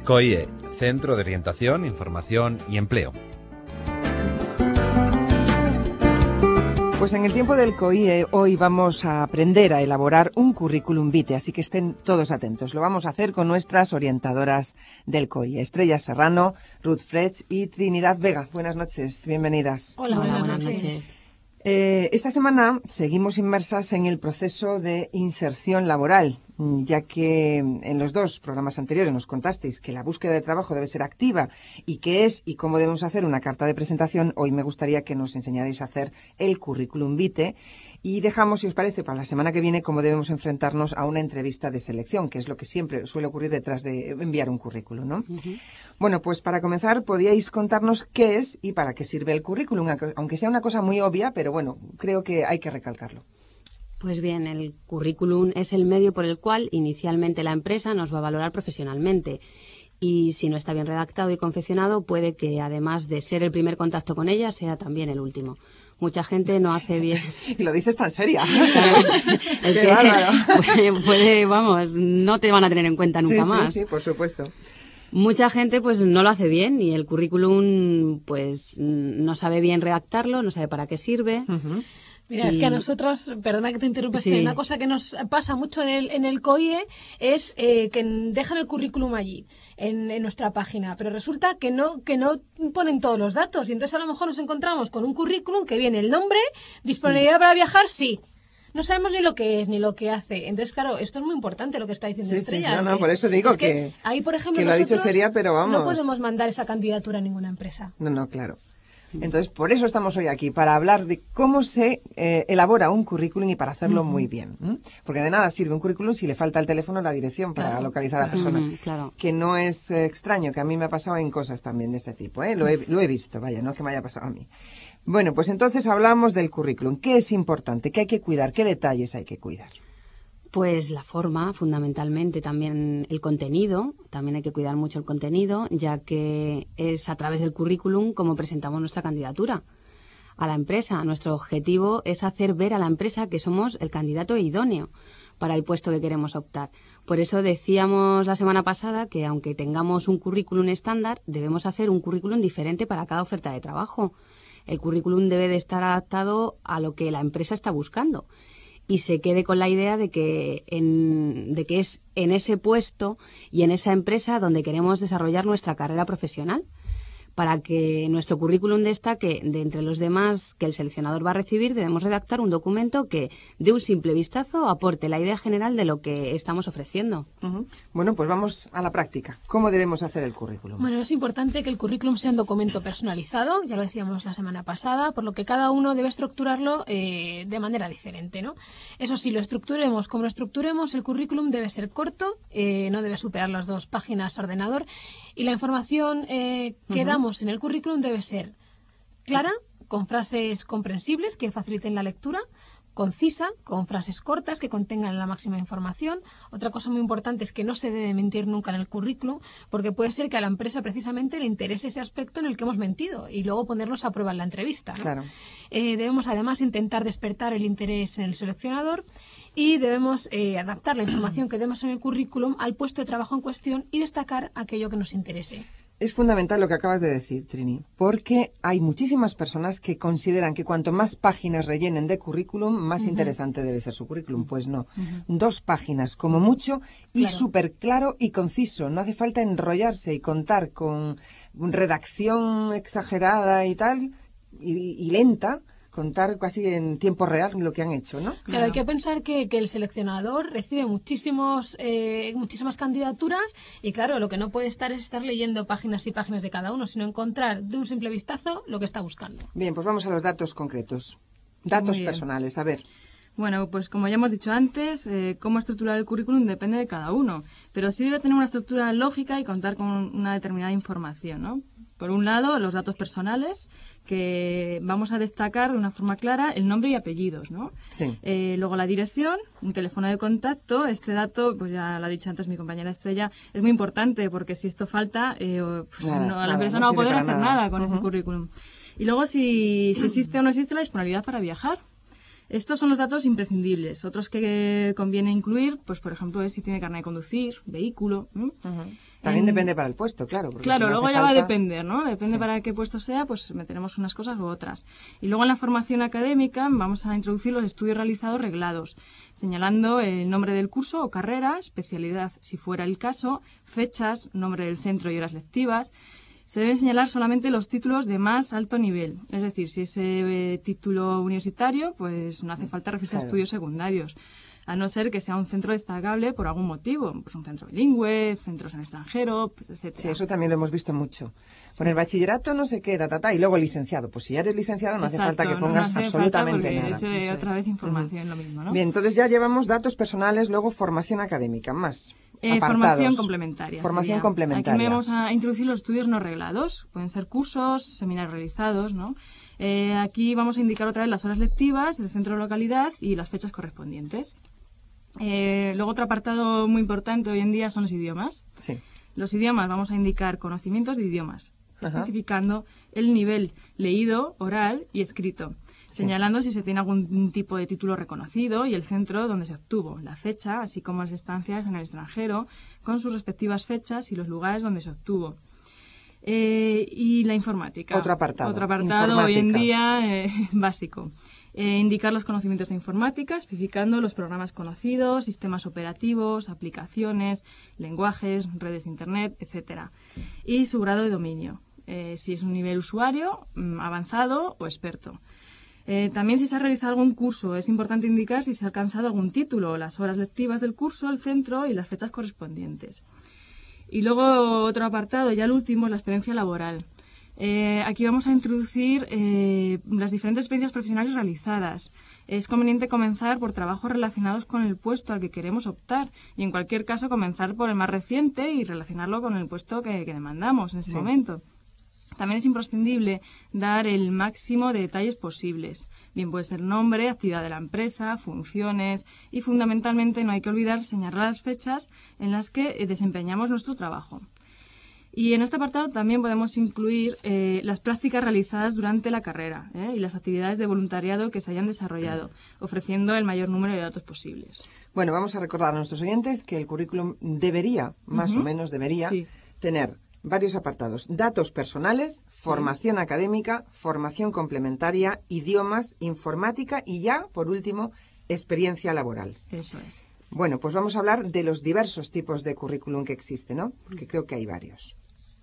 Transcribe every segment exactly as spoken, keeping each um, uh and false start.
C O I E, Centro de Orientación, Información y Empleo. Pues en el tiempo del C O I E hoy vamos a aprender a elaborar un currículum vitae, así que estén todos atentos. Lo vamos a hacer con nuestras orientadoras del C O I E, Estrella Serrano, Ruth Frech y Trinidad Vega. Buenas noches, bienvenidas. Hola, Hola buenas, buenas noches. noches. Eh, esta semana seguimos inmersas en el proceso de inserción laboral, ya que en los dos programas anteriores nos contasteis que la búsqueda de trabajo debe ser activa y qué es y cómo debemos hacer una carta de presentación. Hoy me gustaría que nos enseñarais a hacer el currículum vitae y dejamos, si os parece, para la semana que viene cómo debemos enfrentarnos a una entrevista de selección, que es lo que siempre suele ocurrir detrás de enviar un currículum, ¿no? Uh-huh. Bueno, pues para comenzar, ¿podríais contarnos qué es y para qué sirve el currículum? Aunque sea una cosa muy obvia, pero bueno, creo que hay que recalcarlo. Pues bien, el currículum es el medio por el cual inicialmente la empresa nos va a valorar profesionalmente. Y si no está bien redactado y confeccionado, puede que además de ser el primer contacto con ella, sea también el último. Mucha gente no hace bien. Y lo dices tan seria. Claro, es, es que puede, puede, vamos, no te van a tener en cuenta nunca sí, más. Sí, sí, por supuesto. Mucha gente pues no lo hace bien y el currículum pues no sabe bien redactarlo, no sabe para qué sirve. Uh-huh. Mira, y... es que a nosotros, perdona que te interrumpa, sí. Una cosa que nos pasa mucho en el, en el C O I E es eh, que dejan el currículum allí, en, en nuestra página, pero resulta que no que no ponen todos los datos y entonces a lo mejor nos encontramos con un currículum que viene el nombre, disponibilidad mm. para viajar, sí. No sabemos ni lo que es, ni lo que hace. Entonces, claro, esto es muy importante lo que está diciendo sí, Estrella. Sí, no, no, por eso digo es que, que ahí, por ejemplo, que lo ha dicho seria, pero vamos. No podemos mandar esa candidatura a ninguna empresa. No, no, claro. Entonces, por eso estamos hoy aquí, para hablar de cómo se eh, elabora un currículum y para hacerlo uh-huh. muy bien. ¿eh? Porque de nada sirve un currículum si le falta el teléfono o la dirección para claro, localizar a la persona. Uh-huh, claro. Que no es eh, extraño, que a mí me ha pasado en cosas también de este tipo. ¿eh? Lo, he, lo he visto, vaya, no es que me haya pasado a mí. Bueno, pues entonces hablamos del currículum. ¿Qué es importante? ¿Qué hay que cuidar? ¿Qué detalles hay que cuidar? Pues la forma, fundamentalmente, también el contenido, también hay que cuidar mucho el contenido, ya que es a través del currículum como presentamos nuestra candidatura a la empresa. Nuestro objetivo es hacer ver a la empresa que somos el candidato idóneo para el puesto que queremos optar. Por eso decíamos la semana pasada que aunque tengamos un currículum estándar, debemos hacer un currículum diferente para cada oferta de trabajo. El currículum debe de estar adaptado a lo que la empresa está buscando y se quede con la idea de que, en, de que es en ese puesto y en esa empresa donde queremos desarrollar nuestra carrera profesional, para que nuestro currículum destaque de entre los demás que el seleccionador va a recibir. Debemos redactar un documento que, de un simple vistazo, aporte la idea general de lo que estamos ofreciendo. Uh-huh. Bueno, pues vamos a la práctica. ¿Cómo debemos hacer el currículum? Bueno, es importante que el currículum sea un documento personalizado, ya lo decíamos la semana pasada, por lo que cada uno debe estructurarlo eh, de manera diferente, ¿no? Eso sí, lo estructuremos como lo estructuremos, el currículum debe ser corto, eh, no debe superar las dos páginas a ordenador, y la información eh, que uh-huh. damos en el currículum debe ser clara, con frases comprensibles que faciliten la lectura, concisa, con frases cortas que contengan la máxima información. Otra cosa muy importante es que no se debe mentir nunca en el currículum, porque puede ser que a la empresa precisamente le interese ese aspecto en el que hemos mentido y luego ponernos a prueba en la entrevista, ¿no? Claro. Eh, debemos además intentar despertar el interés en el seleccionador y debemos eh, adaptar la información que demos en el currículum al puesto de trabajo en cuestión y destacar aquello que nos interese. Es fundamental lo que acabas de decir, Trini, porque hay muchísimas personas que consideran que cuanto más páginas rellenen de currículum, más uh-huh. interesante debe ser su currículum. Pues no, uh-huh. dos páginas como mucho y claro. súper claro y conciso. No hace falta enrollarse y contar con redacción exagerada y tal, y, y lenta, contar casi en tiempo real lo que han hecho, ¿no? Claro, claro. Hay que pensar que, que el seleccionador recibe muchísimos, eh, muchísimas candidaturas y claro, lo que no puede estar es estar leyendo páginas y páginas de cada uno, sino encontrar de un simple vistazo lo que está buscando. Bien, pues vamos a los datos concretos. Datos personales, a ver. Bueno, pues como ya hemos dicho antes, eh, cómo estructurar el currículum depende de cada uno, pero sí debe tener una estructura lógica y contar con una determinada información, ¿no? Por un lado, los datos personales, que vamos a destacar de una forma clara el nombre y apellidos, ¿no? Sí. Eh, luego la dirección, un teléfono de contacto. Este dato, pues ya lo ha dicho antes mi compañera Estrella, es muy importante porque si esto falta, eh, pues nada, no, la nada, empresa no no va a poder hacer nada, nada con uh-huh. ese currículum. Y luego si, si existe o no existe la disponibilidad para viajar. Estos son los datos imprescindibles. Otros que conviene incluir, pues por ejemplo, es si tiene carnet de conducir, vehículo. ¿eh? Uh-huh. También En- depende para el puesto, claro. porque Claro, si no luego hace ya va a falta- depender, ¿no? Depende Sí. para qué puesto sea, pues meteremos unas cosas u otras. Y luego en la formación académica vamos a introducir los estudios realizados reglados, señalando el nombre del curso o carrera, especialidad si fuera el caso, fechas, nombre del centro y horas lectivas. Se deben señalar solamente los títulos de más alto nivel. Es decir, si es eh, título universitario, pues no hace falta referirse Claro. a estudios secundarios. A no ser que sea un centro destacable por algún motivo, pues un centro bilingüe, centros en extranjero, etcétera. Sí, eso también lo hemos visto mucho. Con el bachillerato no sé qué, ta, ta, ta, y luego licenciado. Pues si ya eres licenciado no hace Exacto, falta que no pongas hace falta absolutamente porque nada. es, eh, otra vez información, lo mismo, ¿no? Bien, entonces ya llevamos datos personales, luego formación académica, más Eh, apartados. formación complementaria. Formación sería. complementaria. Aquí vamos a introducir los estudios no reglados. Pueden ser cursos, seminarios realizados, ¿no? Eh, aquí vamos a indicar otra vez las horas lectivas, el centro de localidad y las fechas correspondientes. Eh, luego otro apartado muy importante hoy en día son los idiomas. Sí. Los idiomas vamos a indicar conocimientos de idiomas, Ajá. especificando el nivel leído, oral y escrito, señalando si se tiene algún tipo de título reconocido y el centro donde se obtuvo, la fecha, así como las estancias en el extranjero, con sus respectivas fechas y los lugares donde se obtuvo. Eh, y la informática. Otro apartado. Otro apartado hoy en Informática. día eh, básico. Eh, indicar los conocimientos de informática, especificando los programas conocidos, sistemas operativos, aplicaciones, lenguajes, redes internet, etcétera. Y su grado de dominio. Eh, si es un nivel usuario, mm, avanzado o experto. Eh, también si se ha realizado algún curso, es importante indicar si se ha alcanzado algún título, las horas lectivas del curso, el centro y las fechas correspondientes. Y luego otro apartado, ya el último, es la experiencia laboral. Eh, aquí vamos a introducir eh, las diferentes experiencias profesionales realizadas. Es conveniente comenzar por trabajos relacionados con el puesto al que queremos optar y, en cualquier caso, comenzar por el más reciente y relacionarlo con el puesto que, que demandamos en ese Sí. momento. También es imprescindible dar el máximo de detalles posibles. Bien puede ser nombre, actividad de la empresa, funciones y, fundamentalmente, no hay que olvidar señalar las fechas en las que eh, desempeñamos nuestro trabajo. Y en este apartado también podemos incluir eh, las prácticas realizadas durante la carrera ¿eh? y las actividades de voluntariado que se hayan desarrollado, ofreciendo el mayor número de datos posibles. Bueno, vamos a recordar a nuestros oyentes que el currículum debería, más Ujú. o menos debería, Sí. tener varios apartados. Datos personales, formación académica, formación complementaria, idiomas, informática y ya, por último, experiencia laboral. Eso es. Bueno, pues vamos a hablar de los diversos tipos de currículum que existen, ¿no? Porque creo que hay varios.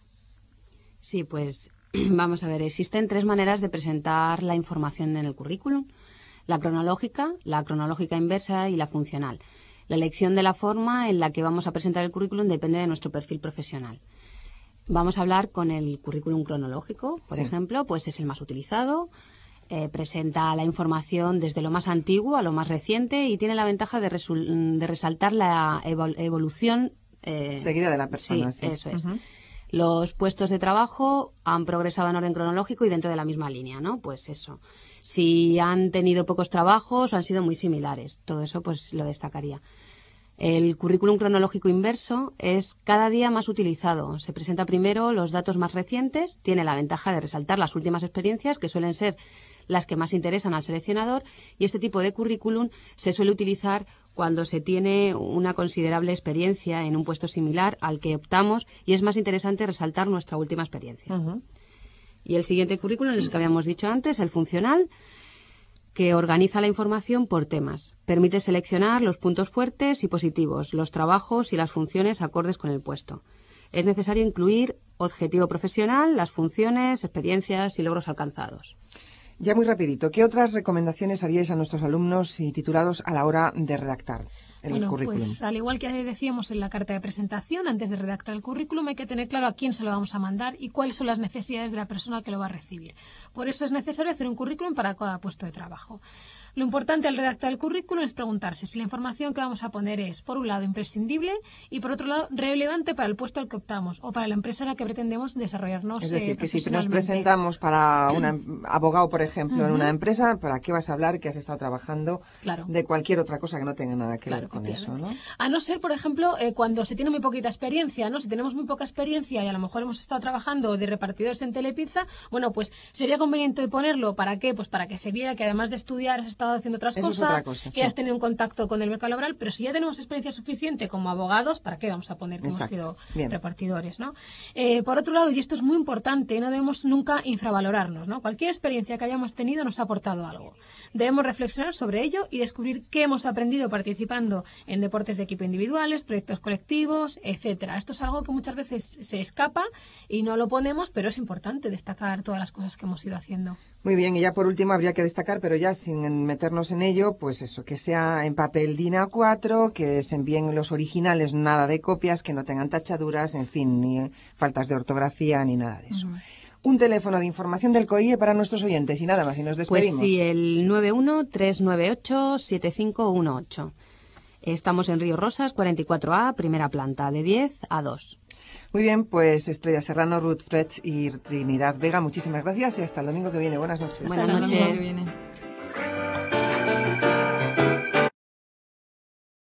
Sí, pues vamos a ver, existen tres maneras de presentar la información en el currículum: la cronológica, la cronológica inversa y la funcional. La elección de la forma en la que vamos a presentar el currículum depende de nuestro perfil profesional. Vamos a hablar con el currículum cronológico, por Sí. ejemplo, pues es el más utilizado, eh, presenta la información desde lo más antiguo a lo más reciente y tiene la ventaja de, resul- de resaltar la evol- evolución eh, Seguida de la persona, sí. eso es. Ujú. Los puestos de trabajo han progresado en orden cronológico y dentro de la misma línea, ¿no? Pues eso. Si han tenido pocos trabajos o han sido muy similares, todo eso pues lo destacaría. El currículum cronológico inverso es cada día más utilizado. Se presenta primero los datos más recientes, tiene la ventaja de resaltar las últimas experiencias, que suelen ser las que más interesan al seleccionador, y este tipo de currículum se suele utilizar cuando se tiene una considerable experiencia en un puesto similar al que optamos y es más interesante resaltar nuestra última experiencia. Ujú. Y el siguiente currículum, el que habíamos dicho antes, el funcional, que organiza la información por temas. Permite seleccionar los puntos fuertes y positivos, los trabajos y las funciones acordes con el puesto. Es necesario incluir objetivo profesional, las funciones, experiencias y logros alcanzados. Ya muy rapidito, ¿qué otras recomendaciones haríais a nuestros alumnos y titulados a la hora de redactar el Bueno, currículum? pues al igual que decíamos en la carta de presentación, antes de redactar el currículum hay que tener claro a quién se lo vamos a mandar y cuáles son las necesidades de la persona que lo va a recibir. Por eso es necesario hacer un currículum para cada puesto de trabajo. Lo importante al redactar el currículum es preguntarse si la información que vamos a poner es, por un lado, imprescindible y, por otro lado, relevante para el puesto al que optamos o para la empresa en la que pretendemos desarrollarnos Es decir, eh, que si nos profesionalmente. presentamos para un abogado, por ejemplo, en una empresa, ¿para qué vas a hablar que has estado trabajando Claro. de cualquier otra cosa que no tenga nada que Claro. ver con eso, ¿no? A no ser, por ejemplo, eh, cuando se tiene muy poquita experiencia, ¿no? Si tenemos muy poca experiencia y a lo mejor hemos estado trabajando de repartidores en Telepizza, bueno, pues sería conveniente ponerlo. ¿Para qué? Pues para que se viera que además de estudiar has estado haciendo otras Eso es cosas, otra cosa, que sí. has tenido un contacto con el mercado laboral, pero si ya tenemos experiencia suficiente como abogados, ¿para qué vamos a poner que Exacto. hemos sido Bien. repartidores, ¿no? Eh, por otro lado, y esto es muy importante, no debemos nunca infravalorarnos, ¿no? Cualquier experiencia que hayamos tenido nos ha aportado algo. Debemos reflexionar sobre ello y descubrir qué hemos aprendido participando en deportes de equipo individuales, proyectos colectivos, etcétera. Esto es algo que muchas veces se escapa y no lo ponemos, pero es importante destacar todas las cosas que hemos ido haciendo. Muy bien, y ya por último habría que destacar, pero ya sin meternos en ello, pues eso, que sea en papel D I N A cuatro, que se envíen los originales, nada de copias, que no tengan tachaduras, en fin, ni faltas de ortografía, ni nada de eso. Uh-huh. Un teléfono de información del COIE para nuestros oyentes y nada más, y nos despedimos. Pues sí, el nueve uno tres nueve ocho siete cinco uno ocho. Estamos en Río Rosas, cuarenta y cuatro A, primera planta, de diez a dos. Muy bien, pues Estrella Serrano, Ruth Frech y Trinidad Vega, muchísimas gracias y hasta el domingo que viene. Buenas noches. Buenas Hasta el domingo noches. que viene.